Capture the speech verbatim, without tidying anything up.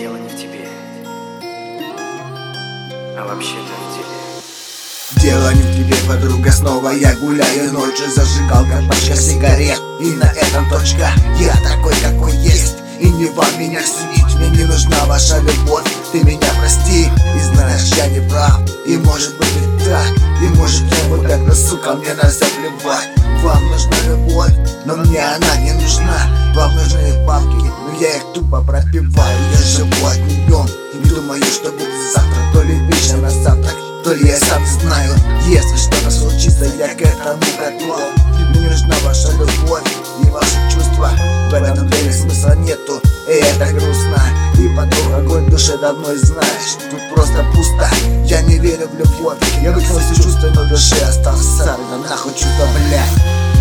дело не в тебе, а вообще-то в тебе. Дело не в тебе, подруга, снова я гуляю ночью. Зажигалка, пачка сигарет, и на этом точка. Я такой, какой есть, и не вам меня судить. Мне не нужна ваша любовь, ты меня прости. И знаешь, я не прав, и может быть и так. И может я вот так, но сука, мне на заплевать. Вам нужна любовь, но мне она не нужна. Вам нужны бабки, но я их тупо пропиваю. Я живу одним днем, и думаю, что будет завтра. То ли вечер на завтрак, то ли я сам знаю. Если что-то случится, я к этому готов. Мне нужна ваша любовь и ваши чувства. В этом деле смысла нету, и это грустно. И подруга, огонь в душе давно и знаешь, тут просто пусто. Я не верю в любовь, я выкинулся чувства, но в душе остался сар. Да нахуй чувства, блядь.